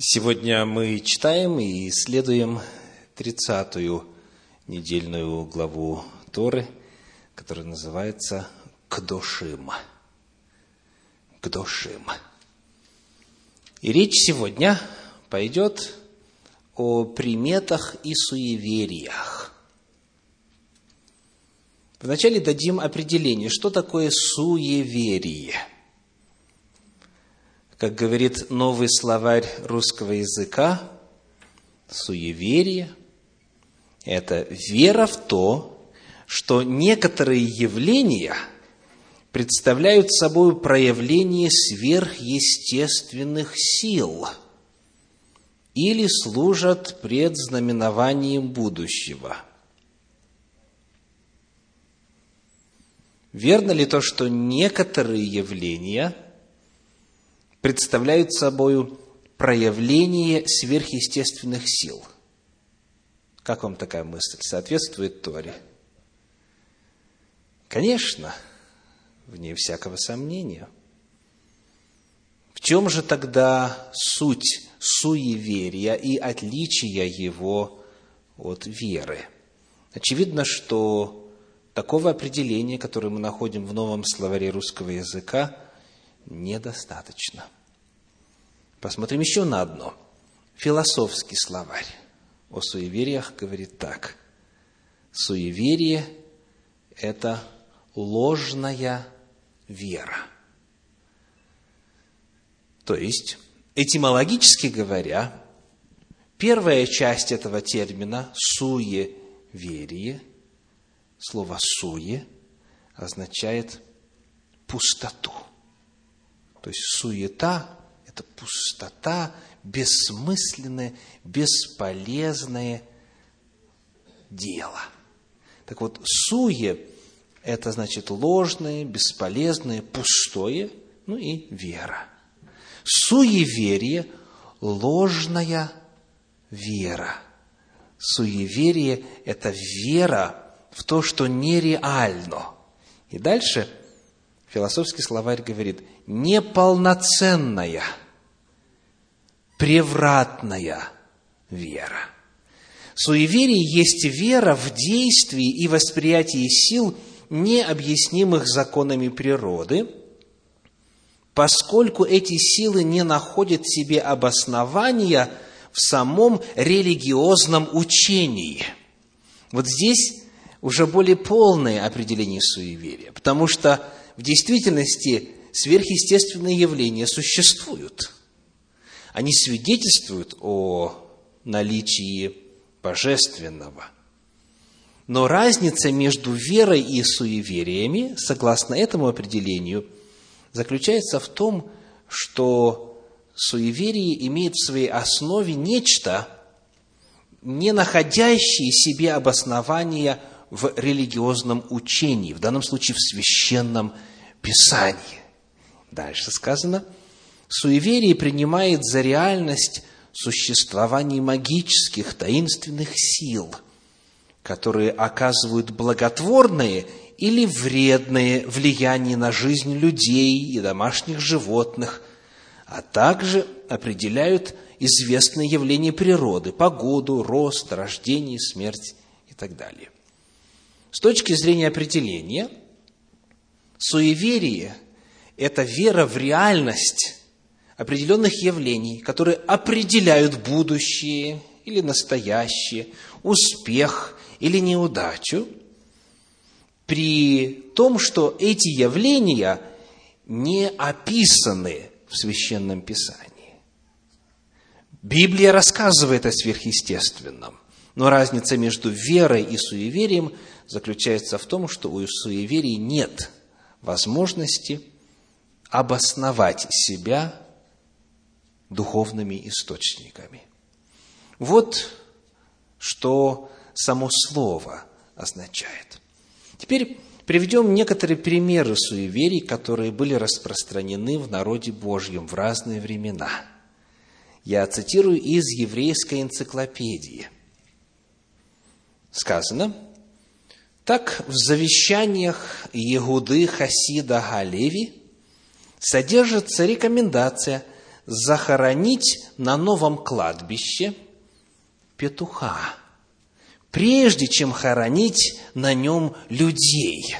Сегодня мы читаем и исследуем 30-ю недельную главу Торы, которая называется Кдошим. Кдошим. И речь сегодня пойдет о приметах и суевериях. Вначале дадим определение, что такое суеверие. Как говорит новый словарь русского языка, суеверие – это вера в то, что некоторые явления представляют собой проявление сверхъестественных сил или служат предзнаменованием будущего. Верно ли то, что некоторые явления представляют собой проявление сверхъестественных сил? Как вам такая мысль? Соответствует Торе? Конечно, вне всякого сомнения. В чем же тогда суть суеверия и отличие его от веры? Очевидно, что такого определения, которое мы находим в новом словаре русского языка, недостаточно. Посмотрим еще на одно. Философский словарь о суевериях говорит так. Суеверие – это ложная вера. То есть, этимологически говоря, первая часть этого термина «суеверие», слово «суе» означает пустоту. То есть суета – это пустота, бессмысленное, бесполезное дело. Так вот, суе – это значит ложное, бесполезное, пустое, и вера. Суеверие – ложная вера. Суеверие – это вера в то, что нереально. И дальше философский словарь говорит: неполноценная, превратная вера. Суеверие есть вера в действии и восприятии сил, необъяснимых законами природы, поскольку эти силы не находят себе обоснования в самом религиозном учении. Вот здесь уже более полное определение суеверия, потому что в действительности сверхъестественные явления существуют. Они свидетельствуют о наличии божественного. Но разница между верой и суевериями, согласно этому определению, заключается в том, что суеверие имеет в своей основе нечто, не находящее себе обоснования в религиозном учении, в данном случае в священном Писании. Дальше сказано: суеверие принимает за реальность существование магических, таинственных сил, которые оказывают благотворное или вредное влияние на жизнь людей и домашних животных, а также определяют известные явления природы, погоду, рост, рождение, смерть и так далее. С точки зрения определения, суеверие – это вера в реальность определенных явлений, которые определяют будущее или настоящее, успех или неудачу, при том, что эти явления не описаны в Священном Писании. Библия рассказывает о сверхъестественном, но разница между верой и суеверием заключается в том, что у суеверий нет возможности обосновать себя духовными источниками. Вот что само слово означает. Теперь приведем некоторые примеры суеверий, которые были распространены в народе Божьем в разные времена. Я цитирую из еврейской энциклопедии. Сказано: так в завещаниях Егуды Хасида Галеви содержится рекомендация захоронить на новом кладбище петуха, прежде чем хоронить на нем людей.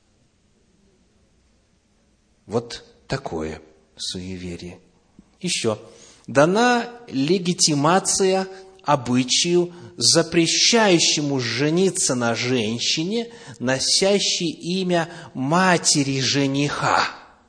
Вот такое суеверие. Еще. Дана легитимация обычаю, запрещающему жениться на женщине, носящей имя матери жениха.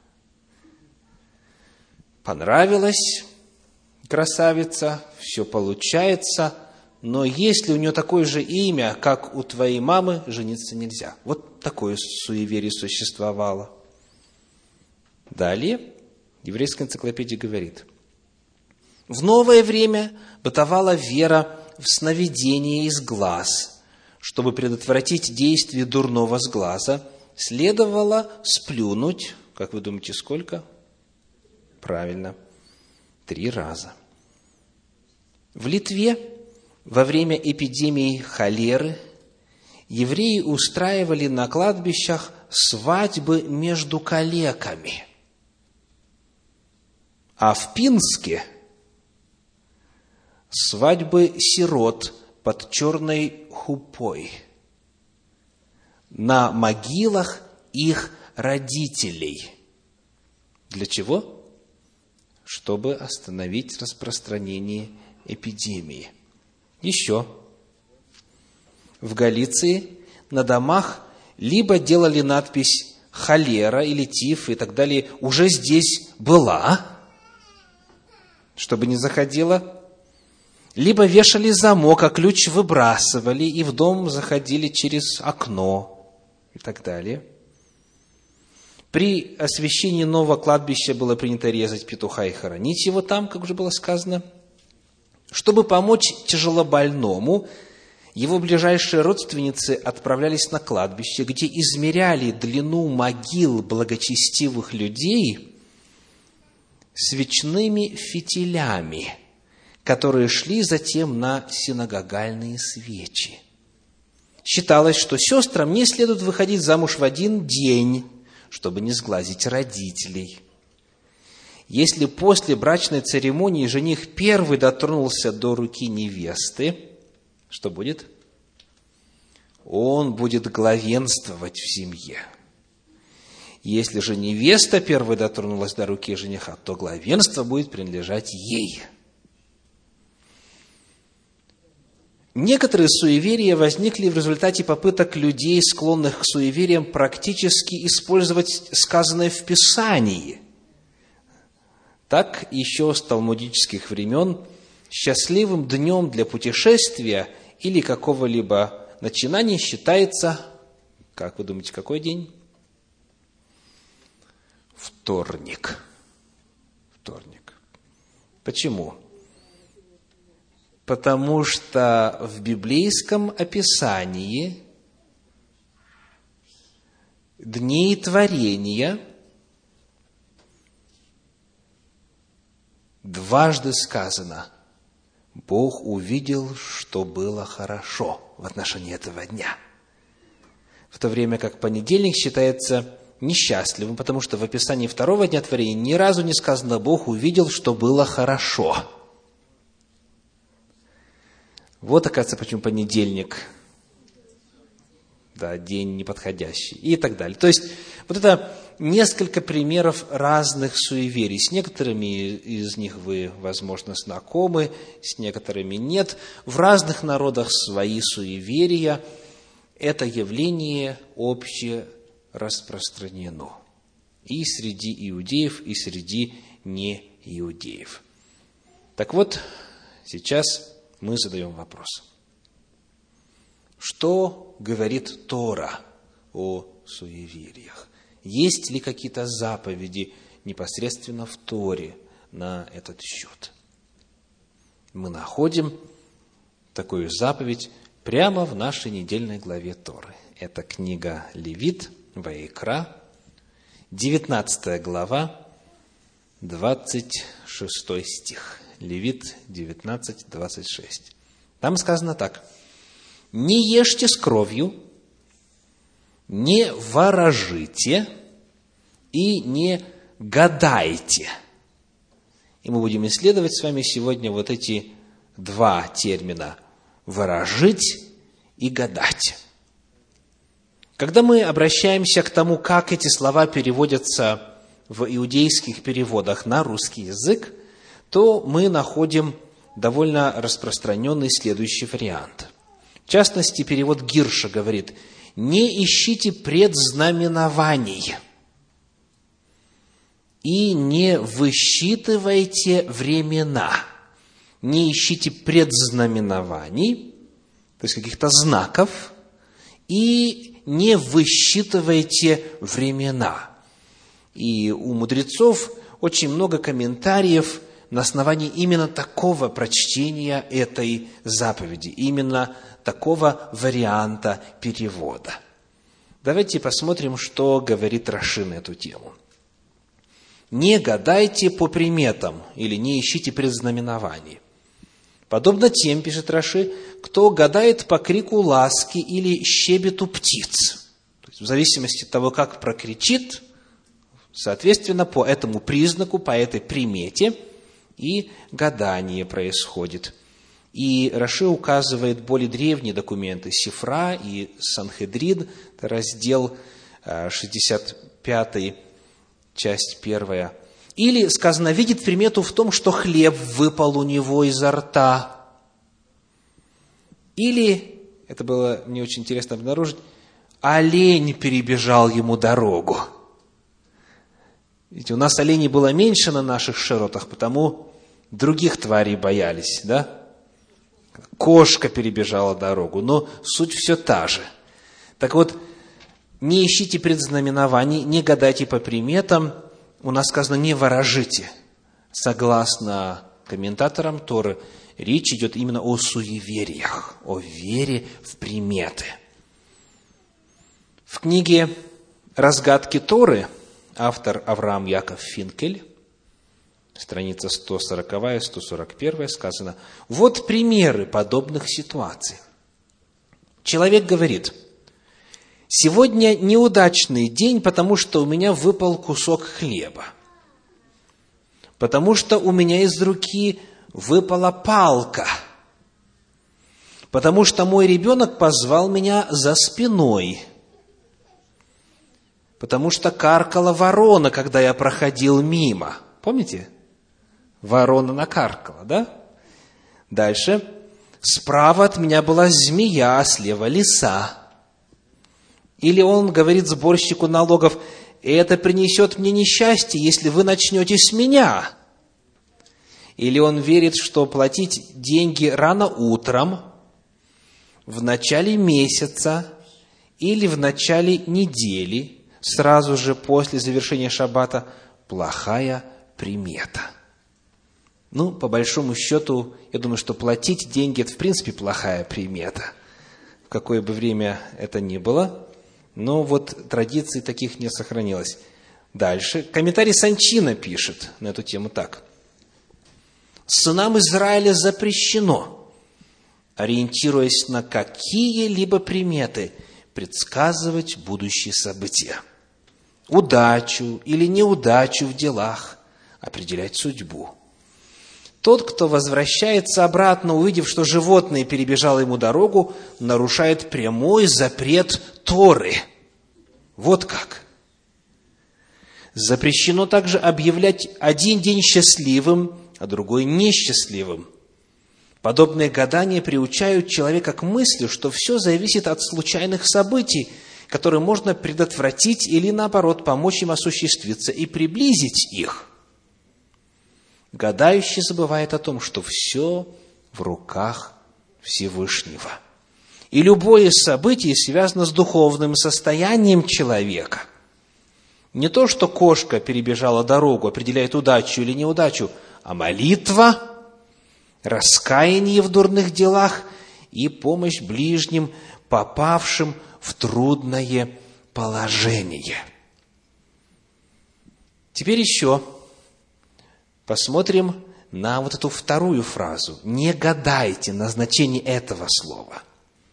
Понравилась красавица, все получается, но если у нее такое же имя, как у твоей мамы, жениться нельзя. Вот такое суеверие существовало. Далее еврейская энциклопедия говорит: в новое время бытовала вера в сновидение из глаз. Чтобы предотвратить действие дурного сглаза, следовало сплюнуть, как вы думаете, сколько? Правильно, 3 раза. В Литве во время эпидемии холеры евреи устраивали на кладбищах свадьбы между калеками. А в Пинске свадьбы сирот под черной хупой на могилах их родителей. Для чего? Чтобы остановить распространение эпидемии. Еще. В Галиции на домах либо делали надпись «холера» или «тиф» и так далее, уже здесь была, чтобы не заходила, либо вешали замок, а ключ выбрасывали, и в дом заходили через окно и так далее. При освящении нового кладбища было принято резать петуха и хоронить его там, как уже было сказано. Чтобы помочь тяжелобольному, его ближайшие родственницы отправлялись на кладбище, где измеряли длину могил благочестивых людей свечными фитилями, которые шли затем на синагогальные свечи. Считалось, что сестрам не следует выходить замуж в один день, чтобы не сглазить родителей. Если после брачной церемонии жених первый дотронулся до руки невесты, что будет? Он будет главенствовать в семье. Если же невеста первой дотронулась до руки жениха, то главенство будет принадлежать ей. Некоторые суеверия возникли в результате попыток людей, склонных к суевериям, практически использовать сказанное в Писании. Так, еще с талмудических времен счастливым днем для путешествия или какого-либо начинания считается, как вы думаете, какой день? Вторник. Вторник. Почему? Потому что в библейском описании дней творения дважды сказано: Бог увидел, что было хорошо в отношении этого дня. В то время как понедельник считается несчастливым, потому что в описании второго дня творения ни разу не сказано: Бог увидел, что было хорошо. Вот, оказывается, почему понедельник, да, день неподходящий и так далее. То есть, вот это несколько примеров разных суеверий. С некоторыми из них вы, возможно, знакомы, с некоторыми нет. В разных народах свои суеверия. Это явление общее распространено и среди иудеев, и среди неиудеев. Так вот, сейчас мы задаем вопрос. Что говорит Тора о суевериях? Есть ли какие-то заповеди непосредственно в Торе на этот счет? Мы находим такую заповедь прямо в нашей недельной главе Торы. Это книга Левит, Ваикра, 19 глава, 26 стих. Левит 19, 26. Там сказано так: «Не ешьте с кровью, не ворожите и не гадайте, И мы будем исследовать с вами сегодня вот эти два термина – «ворожить» и «гадать». Когда мы обращаемся к тому, как эти слова переводятся в иудейских переводах на русский язык, то мы находим довольно распространенный следующий вариант. В частности, перевод Гирша говорит: «Не ищите предзнаменований и не высчитывайте времена». Не ищите предзнаменований, то есть каких-то знаков, и не высчитывайте времена. И у мудрецов очень много комментариев на основании именно такого прочтения этой заповеди, именно такого варианта перевода. Давайте посмотрим, что говорит Раши на эту тему. «Не гадайте по приметам» или «не ищите предзнаменований». Подобно тем, пишет Раши, кто гадает по крику ласки или щебету птиц. То есть, в зависимости от того, как прокричит, соответственно, по этому признаку, по этой примете и гадание происходит. И Раши указывает более древние документы Сифра и Санхедрин, раздел 65, часть 1. Или, сказано, видит примету в том, что хлеб выпал у него изо рта. Или, это было мне очень интересно обнаружить, олень перебежал ему дорогу. Ведь у нас оленей было меньше на наших широтах, потому других тварей боялись, да? Кошка перебежала дорогу, но суть все та же. Так вот, не ищите предзнаменований, не гадайте по приметам. У нас сказано: не ворожите. Согласно комментаторам Торы, речь идет именно о суевериях, о вере в приметы. В книге «Разгадки Торы» автор Авраам Яков Финкель, страница 140-141, сказано: вот примеры подобных ситуаций. Человек говорит: сегодня неудачный день, потому что у меня выпал кусок хлеба, потому что у меня из руки выпала палка, потому что мой ребенок позвал меня за спиной, потому что каркала ворона, когда я проходил мимо. Помните? Ворона накаркала, да? Дальше. Справа от меня была змея, а слева лиса. Или он говорит сборщику налогов: это принесет мне несчастье, если вы начнете с меня. Или он верит, что платить деньги рано утром, в начале месяца или в начале недели, сразу же после завершения шаббата, плохая примета. Ну, по большому счету, я думаю, что платить деньги – это в принципе плохая примета. В какое бы время это ни было, но вот традиций таких не сохранилось. Дальше. Комментарий Санчина пишет на эту тему так. «Сынам Израиля запрещено, ориентируясь на какие-либо приметы, предсказывать будущие события, удачу или неудачу в делах, определять судьбу. Тот, кто возвращается обратно, увидев, что животное перебежало ему дорогу, нарушает прямой запрет Торы». Вот как. Запрещено также объявлять один день счастливым, а другой несчастливым. Подобные гадания приучают человека к мысли, что все зависит от случайных событий, которые можно предотвратить или, наоборот, помочь им осуществиться и приблизить их. Гадающий забывает о том, что все в руках Всевышнего. И любое событие связано с духовным состоянием человека. Не то, что кошка перебежала дорогу, определяет удачу или неудачу, а молитва, раскаяние в дурных делах и помощь ближним, попавшим в трудное положение. Теперь еще посмотрим на вот эту вторую фразу. Не гадайте на значение этого слова.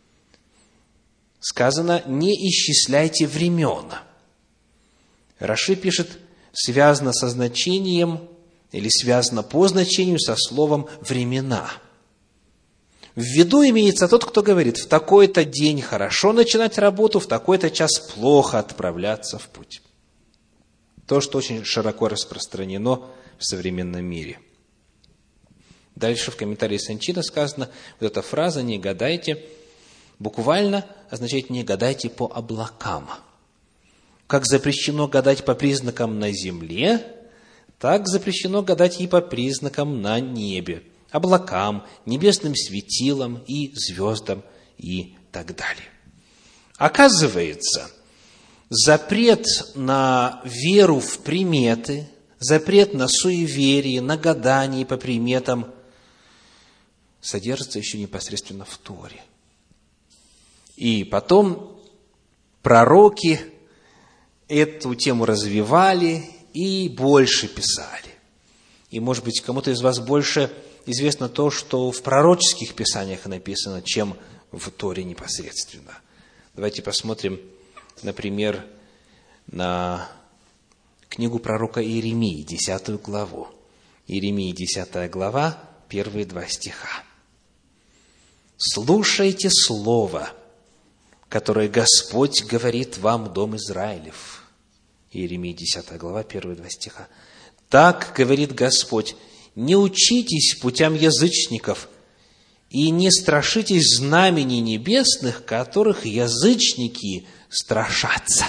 Сказано: не исчисляйте времен. Раши пишет, связано со значением или связано по значению со словом «времена». В виду имеется тот, кто говорит: в такой-то день хорошо начинать работу, в такой-то час плохо отправляться в путь. То, что очень широко распространено в современном мире. Дальше в комментарии Санчина сказано, вот эта фраза «не гадайте» буквально означает «не гадайте по облакам». Как запрещено гадать по признакам на земле, так запрещено гадать и по признакам на небе, облакам, небесным светилам и звездам и так далее. Оказывается, запрет на веру в приметы, запрет на суеверие, на гадание по приметам содержится еще непосредственно в Торе. И потом пророки эту тему развивали и больше писали. И, может быть, кому-то из вас больше известно то, что в пророческих писаниях написано, чем в Торе непосредственно. Давайте посмотрим, например, на книгу пророка Иеремии, 10 главу. Иеремии, 10 глава, первые 2 стиха. «Слушайте слово, которое Господь говорит вам, дом Израилев». Иеремия, 10 глава, первые 2 стиха. «Так говорит Господь: не учитесь путям язычников, и не страшитесь знамений небесных, которых язычники страшатся».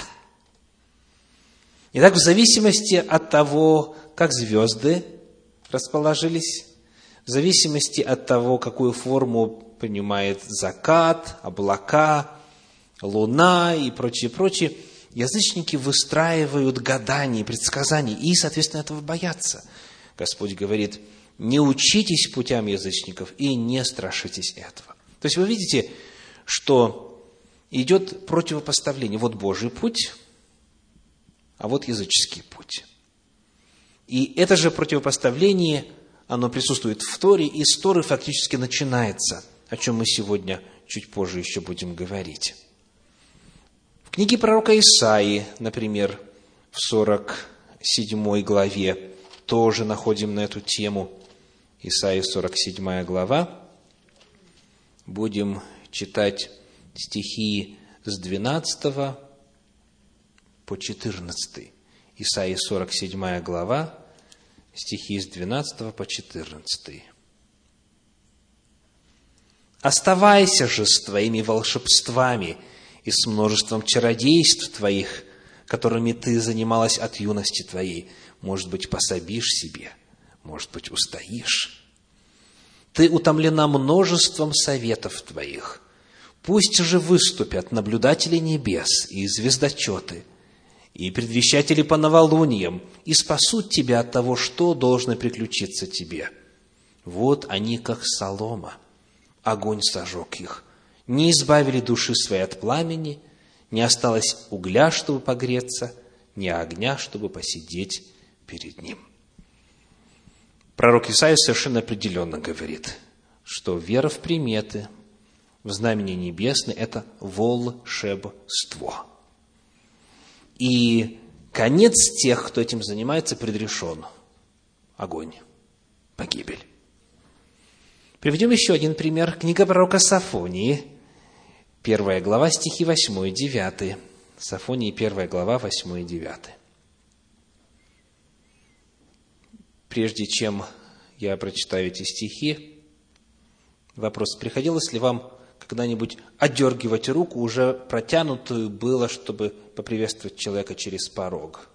Итак, в зависимости от того, как звезды расположились, в зависимости от того, какую форму принимает закат, облака, луна и прочее, язычники выстраивают гадания, предсказания и, соответственно, этого боятся. Господь говорит: не учитесь путям язычников и не страшитесь этого. То есть вы видите, что идет противопоставление. Вот Божий путь, а вот языческий путь. И это же противопоставление, оно присутствует в Торе, и с Торы фактически начинается, о чем мы сегодня чуть позже еще будем говорить. В книге пророка Исаии, например, в 47 главе, тоже находим на эту тему. Исаии, 47 глава. Будем читать стихи с 12 по 14. Исаии, 47 глава, стихи с 12 по 14. «Оставайся же с твоими волшебствами и с множеством чародейств твоих, которыми ты занималась от юности твоей. Может быть, пособишь себе, может быть, устоишь. Ты утомлена множеством советов твоих. Пусть же выступят наблюдатели небес и звездочеты, и предвещатели по новолуниям, и спасут тебя от того, что должно приключиться тебе. Вот они, как солома, огонь сожег их. Не избавили души своей от пламени, не осталось угля, чтобы погреться, ни огня, чтобы посидеть перед ним». Пророк Исаия совершенно определенно говорит, что вера в приметы, в знамения небесные – это волшебство. И конец тех, кто этим занимается, предрешен. Огонь, погибель. Приведем еще один пример. Книга пророка Софонии, 1 глава, стихи 8 и 9. Софонии, 1 глава, 8 и 9. Прежде чем я прочитаю эти стихи, вопрос: приходилось ли вам когда-нибудь отдергивать руку, уже протянутую было, чтобы поприветствовать человека через порог?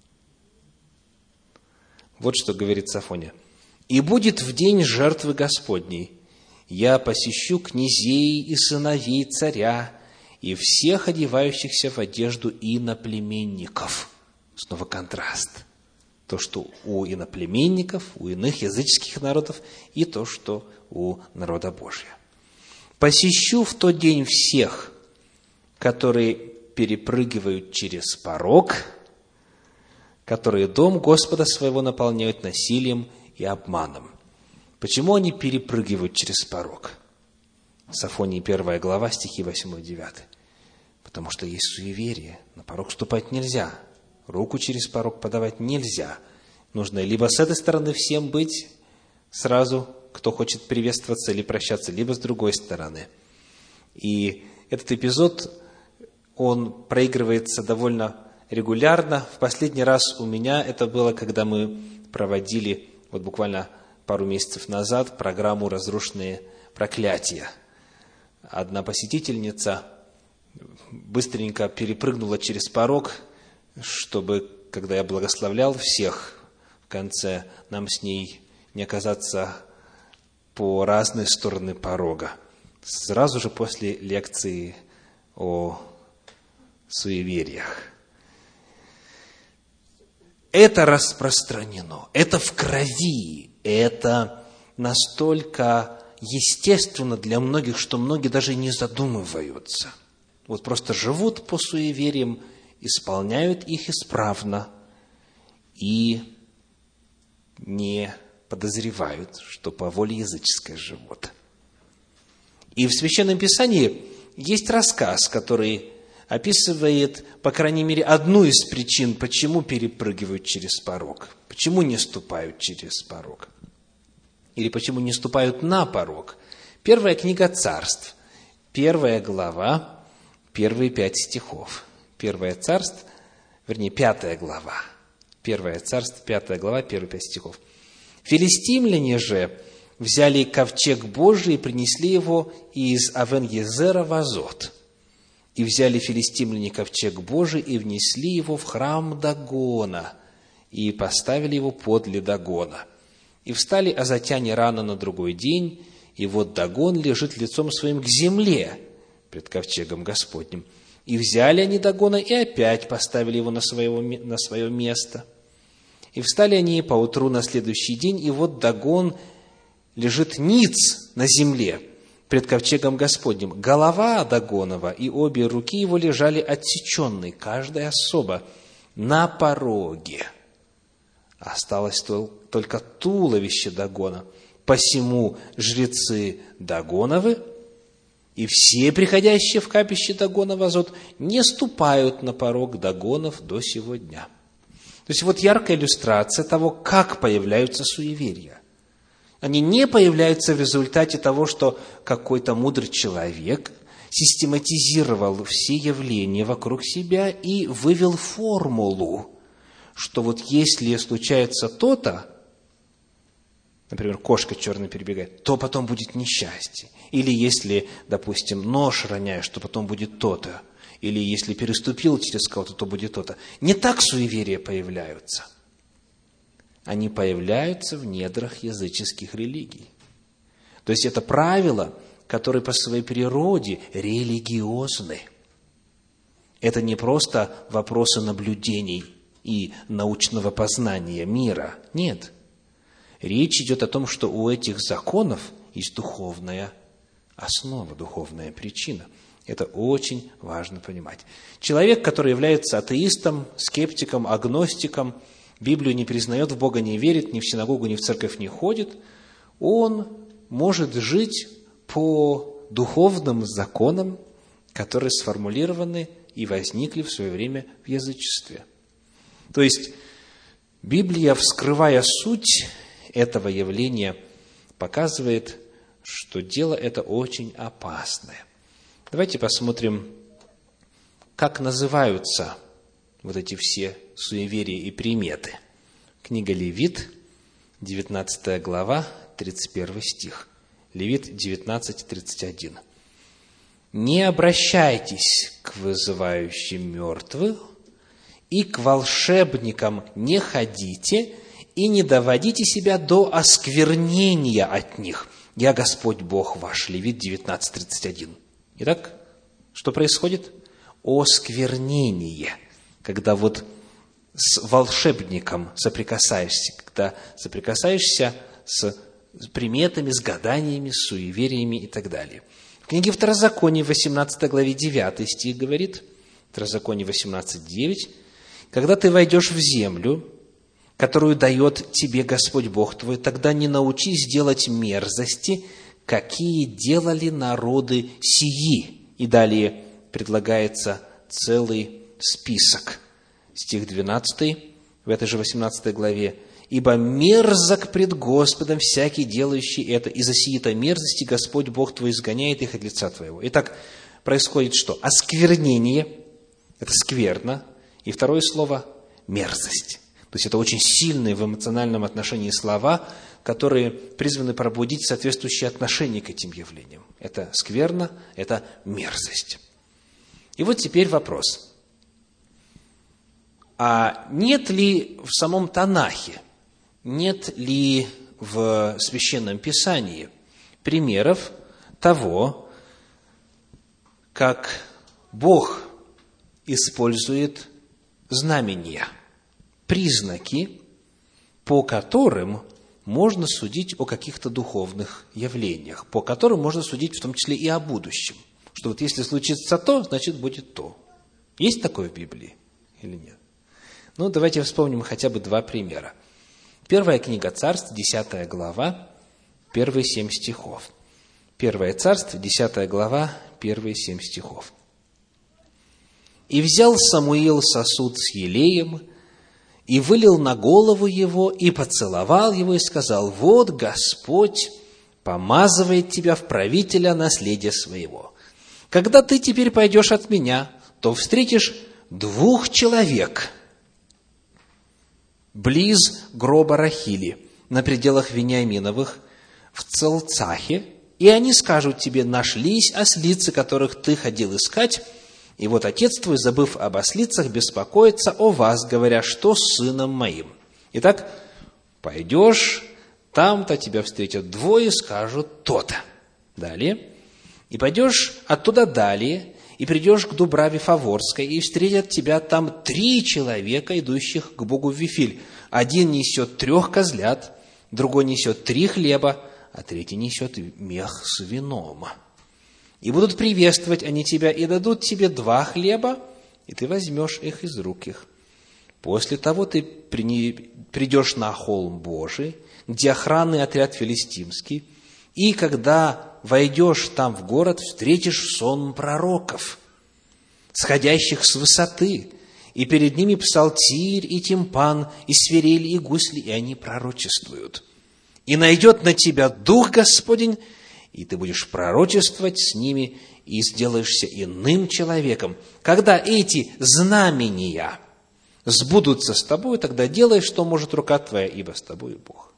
Вот что говорит Софония. «И будет в день жертвы Господней, я посещу князей и сыновей царя, и всех одевающихся в одежду иноплеменников». Снова контраст. То, что у иноплеменников, у иных языческих народов, и то, что у народа Божия. «Посещу в тот день всех, которые перепрыгивают через порог, которые дом Господа своего наполняют насилием и обманом». Почему они перепрыгивают через порог? Софонии 1 глава, стихи 8 и 9. Потому что есть суеверие. На порог ступать нельзя. Руку через порог подавать нельзя. Нужно либо с этой стороны всем быть сразу, кто хочет приветствоваться или прощаться, либо с другой стороны. И этот эпизод, он проигрывается довольно регулярно. В последний раз у меня это было, когда мы проводили, вот буквально пару месяцев назад, программу «Разрушенные проклятия». Одна посетительница быстренько перепрыгнула через порог, чтобы, когда я благословлял всех, в конце нам с ней не оказаться по разные стороны порога. Сразу же после лекции о суевериях. Это распространено, это в крови, это настолько естественно для многих, что многие даже не задумываются. Вот просто живут по суевериям, исполняют их исправно и не подозревают, что по воле языческой живут. И в Священном Писании есть рассказ, который описывает, по крайней мере, одну из причин, почему перепрыгивают через порог, почему не ступают через порог, или почему не ступают на порог. Первая книга Царств, 1 глава, первые 5 стихов. 5 глава. 1 Царств, 5 глава, первые 5 стихов. «Филистимляне же взяли ковчег Божий и принесли его из Авен-Езера в Азот. И взяли филистимляне ковчег Божий и внесли его в храм Дагона, и поставили его подле Дагона. И встали азотяне рано на другой день, и вот Дагон лежит лицом своим к земле пред ковчегом Господним. И взяли они Дагона, и опять поставили его на свое место. И встали они поутру на следующий день, и вот Дагон лежит ниц на земле пред ковчегом Господним. Голова Дагонова и обе руки его лежали отсеченные, каждая особо, на пороге. Осталось только туловище Дагона. Посему жрецы Дагоновы и все приходящие в капище Дагона в Азот не ступают на порог Дагонов до сего дня». То есть, вот яркая иллюстрация того, как появляются суеверия. Они не появляются в результате того, что какой-то мудрый человек систематизировал все явления вокруг себя и вывел формулу, что вот если случается то-то, например, кошка черная перебегает, то потом будет несчастье. Или если, допустим, нож роняешь, то потом будет то-то. Или если переступил через кого-то, то будет то-то. Не так суеверия появляются. Они появляются в недрах языческих религий. То есть это правила, которые по своей природе религиозны. Это не просто вопросы наблюдений и научного познания мира. Нет. Речь идет о том, что у этих законов есть духовная основа, духовная причина. Это очень важно понимать. Человек, который является атеистом, скептиком, агностиком, Библию не признает, в Бога не верит, ни в синагогу, ни в церковь не ходит, он может жить по духовным законам, которые сформулированы и возникли в свое время в язычестве. То есть, Библия, вскрывая суть этого явления, показывает, что дело это очень опасное. Давайте посмотрим, как называются вот эти все суеверия и приметы. Книга Левит, 19 глава, 31 стих. Левит 19, 31. «Не обращайтесь к вызывающим мертвых, и к волшебникам не ходите, и не доводите себя до осквернения от них. Я Господь Бог ваш». Левит 19, 31. Итак, что происходит? Осквернение. Когда вот с волшебником соприкасаешься, когда соприкасаешься с приметами, с гаданиями, с суевериями и так далее. В книге Второзаконие, 18 главе 9 стих говорит, Второзаконие 18, 9, «Когда ты войдешь в землю, которую дает тебе Господь Бог твой, тогда не научись делать мерзости, какие делали народы сии». И далее предлагается целый список. Стих 12 в этой же 18 главе. ибо мерзок пред Господом всякий, делающий это, и за сии-то мерзости Господь Бог твой изгоняет их от лица твоего». Итак, происходит что? Осквернение – это скверно, и второе слово – мерзость. То есть это очень сильные в эмоциональном отношении слова, которые призваны пробудить соответствующее отношение к этим явлениям. Это скверно, это мерзость. И вот теперь вопрос. А нет ли в самом Танахе, нет ли в Священном Писании примеров того, как Бог использует знамения, признаки, по которым можно судить о каких-то духовных явлениях, по которым можно судить в том числе и о будущем? Что вот если случится то, значит будет то. Есть такое в Библии или нет? Ну, давайте вспомним хотя бы два примера. Первая книга Царств, 10 глава, первые 7 стихов. Первое Царство, 10 глава, первые 7 стихов. «И взял Самуил сосуд с елеем, и вылил на голову его, и поцеловал его, и сказал: вот Господь помазывает тебя в правителя наследия своего. Когда ты теперь пойдешь от меня, то встретишь 2 человек близ гроба Рахили, на пределах Вениаминовых, в Целцахе, и они скажут тебе: нашлись ослицы, которых ты ходил искать, и вот отец твой, забыв об ослицах, беспокоится о вас, говоря: что с сыном моим? Итак, пойдешь, там-то тебя встретят 2, скажут то-то. Далее. И пойдешь оттуда далее, и придешь к Дубраве Фаворской, и встретят тебя там 3 человека, идущих к Богу в Вифиль. Один несет 3 козлят, другой несет 3 хлеба, а третий несет мех с вином. И будут приветствовать они тебя, и дадут тебе 2 хлеба, и ты возьмешь их из рук их. После того ты придешь на холм Божий, где охранный отряд филистимский, и когда войдешь там в город, встретишь сон пророков, сходящих с высоты, и перед ними псалтирь, и тимпан, и свирель, и гусли, и они пророчествуют. И найдет на тебя Дух Господень, и ты будешь пророчествовать с ними, и сделаешься иным человеком. Когда эти знамения сбудутся с тобой, тогда делай, что может рука твоя, ибо с тобой Бог».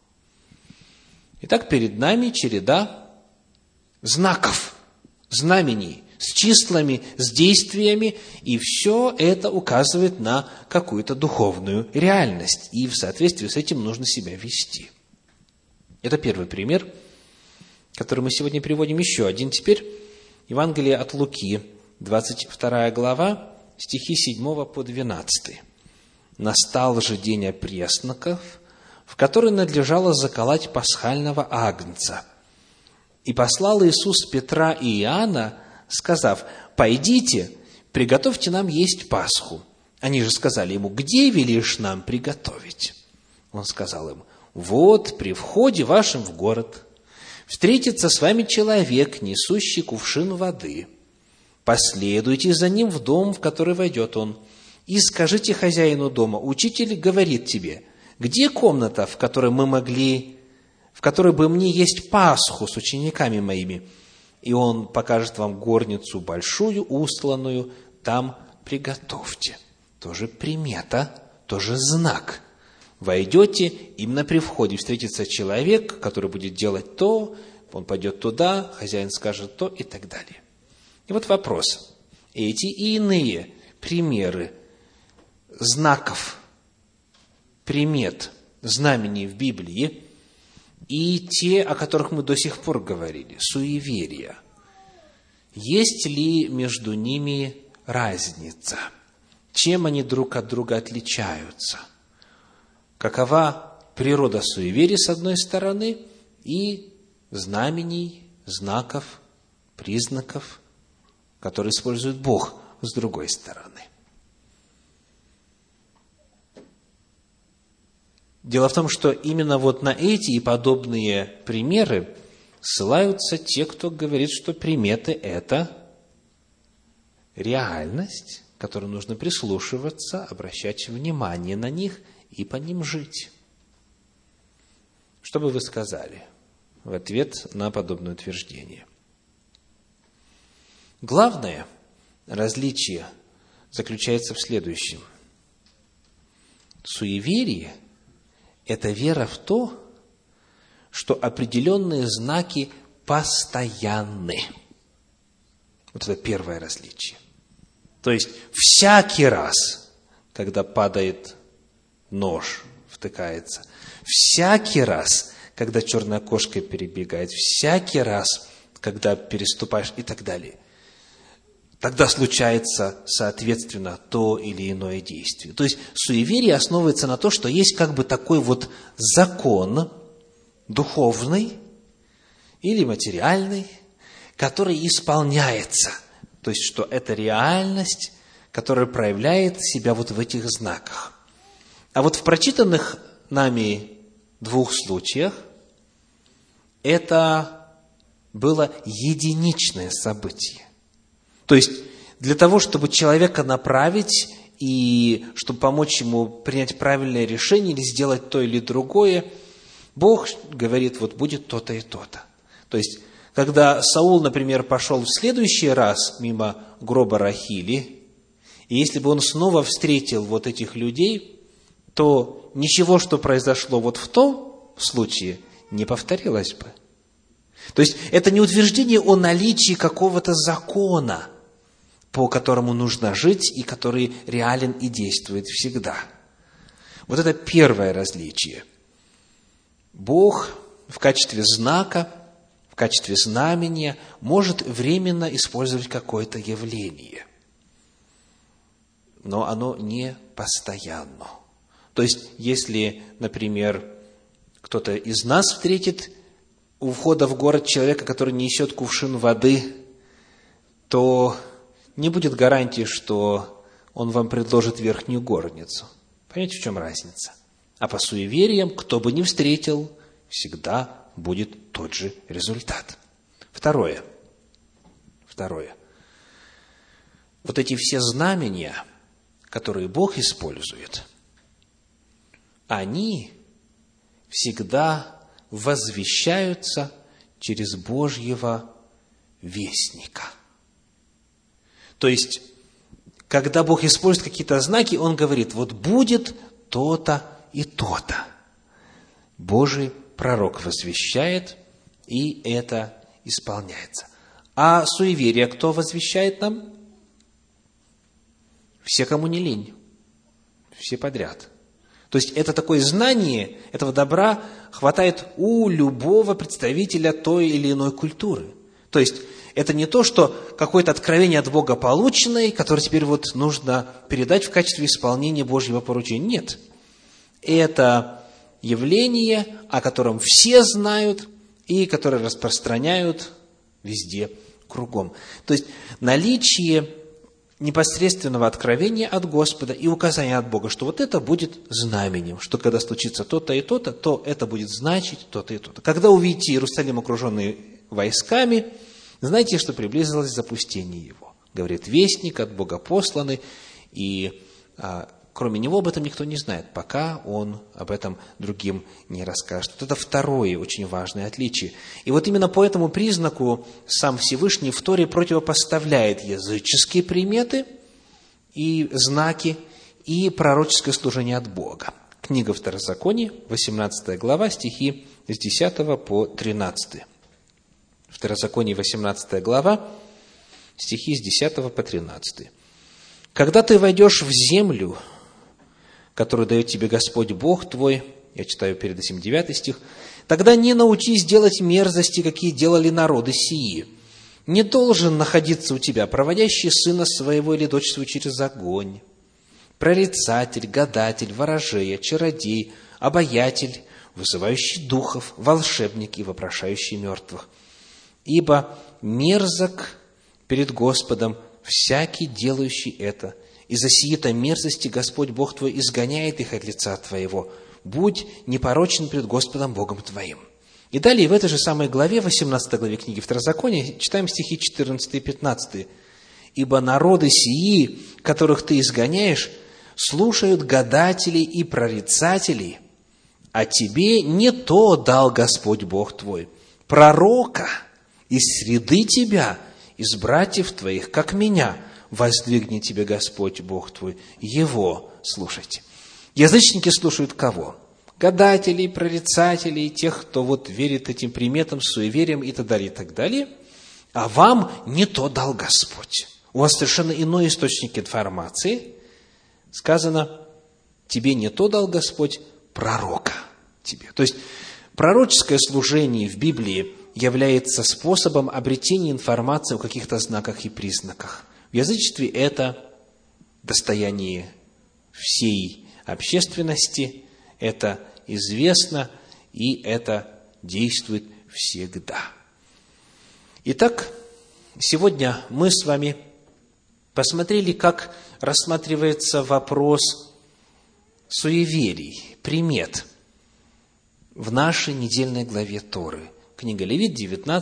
Итак, перед нами череда знаков, знамений, с числами, с действиями, и все это указывает на какую-то духовную реальность, и в соответствии с этим нужно себя вести. Это первый пример, который мы сегодня приводим. Еще один теперь. Евангелие от Луки, 22 глава, стихи 7 по 12. «Настал же день опресноков, в который надлежало заколоть пасхального агнца. И послал Иисус Петра и Иоанна, сказав: пойдите, приготовьте нам есть Пасху. Они же сказали ему: где велишь нам приготовить? Он сказал им: вот при входе вашем в город встретится с вами человек, несущий кувшин воды. Последуйте за ним в дом, в который войдет он, и скажите хозяину дома: учитель говорит тебе: где комната, в которой бы мне есть Пасху с учениками моими? И он покажет вам горницу большую, устланную, там приготовьте». Тоже примета, тоже знак. Войдете, именно при входе встретится человек, который будет делать то, он пойдет туда, хозяин скажет то и так далее. И вот вопрос. Эти и иные примеры знаков, примет, знамений в Библии, и те, о которых мы до сих пор говорили, суеверия, есть ли между ними разница? Чем они друг от друга отличаются? Какова природа суеверий, с одной стороны, и знамений, знаков, признаков, которые использует Бог, с другой стороны? Дело в том, что именно вот на эти и подобные примеры ссылаются те, кто говорит, что приметы – это реальность, к которой нужно прислушиваться, обращать внимание на них и по ним жить. Что бы вы сказали в ответ на подобное утверждение? Главное различие заключается в следующем. Суеверие – это вера в то, что определенные знаки постоянны. Вот это первое различие. То есть, всякий раз, когда падает нож, втыкается, всякий раз, когда черная кошка перебегает, всякий раз, когда переступаешь и так далее, тогда случается, соответственно, то или иное действие. То есть, суеверие основывается на том, что есть как бы такой вот закон духовный или материальный, который исполняется. То есть, что это реальность, которая проявляет себя вот в этих знаках. А вот в прочитанных нами двух случаях это было единичное событие. То есть, для того, чтобы человека направить и чтобы помочь ему принять правильное решение или сделать то или другое, Бог говорит, вот будет то-то и то-то. То есть, когда Саул, например, пошел в следующий раз мимо гроба Рахили, и если бы он снова встретил вот этих людей, то ничего, что произошло вот в том случае, не повторилось бы. То есть, это не утверждение о наличии какого-то закона, по которому нужно жить и который реален и действует всегда. Вот это первое различие. Бог в качестве знака, в качестве знамения может временно использовать какое-то явление, но оно не постоянно. То есть, если, например, кто-то из нас встретит у входа в город человека, который несет кувшин воды, то не будет гарантии, что он вам предложит верхнюю горницу. Понимаете, в чем разница? А по суевериям, кто бы ни встретил, всегда будет тот же результат. Второе. Вот эти все знамения, которые Бог использует, они всегда возвещаются через Божьего вестника. То есть, когда Бог использует какие-то знаки, Он говорит, вот будет то-то и то-то. Божий пророк возвещает, и это исполняется. А суеверие кто возвещает нам? Все, кому не лень. Все подряд. То есть, это такое знание, этого добра хватает у любого представителя той или иной культуры. То есть, это не то, что какое-то откровение от Бога полученное, которое теперь вот нужно передать в качестве исполнения Божьего поручения. Нет. Это явление, о котором все знают и которое распространяют везде, кругом. То есть, наличие непосредственного откровения от Господа и указания от Бога, что вот это будет знаменем, что когда случится то-то и то-то, то это будет значить то-то и то-то. Когда увидите Иерусалим, окруженный войсками, знаете, что приблизилось запустение его. Говорит вестник от Бога посланный, и кроме него об этом никто не знает, пока он об этом другим не расскажет. Вот это второе очень важное отличие. И вот именно по этому признаку сам Всевышний в Торе противопоставляет языческие приметы и знаки и пророческое служение от Бога. Книга Второзакония, 18 глава, стихи с 10 по 13. Второзаконие, 18 глава, стихи с 10 по 13. «Когда ты войдешь в землю, которую дает тебе Господь Бог твой», я читаю перед этим 9 стих, «тогда не научись делать мерзости, какие делали народы сии. Не должен находиться у тебя проводящий сына своего или дочь свою через огонь, прорицатель, гадатель, ворожея, чародей, обаятель, вызывающий духов, волшебник и вопрошающий мертвых. Ибо мерзок перед Господом всякий, делающий это, и за сии-то мерзости Господь Бог твой изгоняет их от лица твоего. Будь непорочен пред Господом Богом твоим». И далее в этой же самой главе, 18 главе книги Второзакония, читаем стихи 14 и 15. «Ибо народы сии, которых ты изгоняешь, слушают гадателей и прорицателей, а тебе не то дал Господь Бог твой. Пророка из среды тебя, из братьев твоих, как меня, воздвигнет тебе Господь Бог твой. Его слушайте». Язычники слушают кого? Гадателей, прорицателей, тех, кто вот верит этим приметам, суевериям и так далее, и так далее. А вам не то дал Господь. У вас совершенно иной источник информации. Сказано, тебе не то дал Господь, пророка тебе. То есть, пророческое служение в Библии является способом обретения информации о каких-то знаках и признаках. В язычестве это достояние всей общественности, это известно, и это действует всегда. Итак, сегодня мы с вами посмотрели, как рассматривается вопрос суеверий, примет в нашей недельной главе Торы. Книга Левит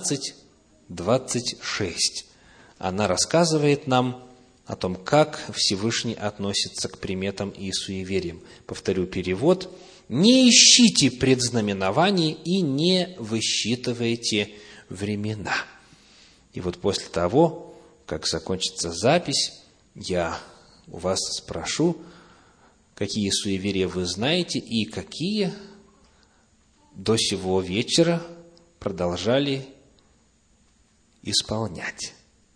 19:26. Она рассказывает нам о том, как Всевышний относится к приметам и суевериям. Повторю перевод. «Не ищите предзнаменований и не высчитывайте времена». И вот после того, как закончится запись, я у вас спрошу, какие суеверия вы знаете и какие до сего вечера продолжали исполнять.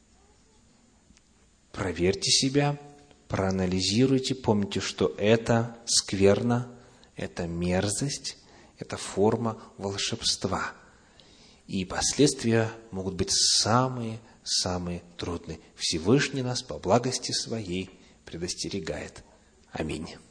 Проверьте себя, проанализируйте, помните, что это скверно, это мерзость, это форма волшебства. И последствия могут быть самые трудные. Всевышний нас по благости Своей предостерегает. Аминь.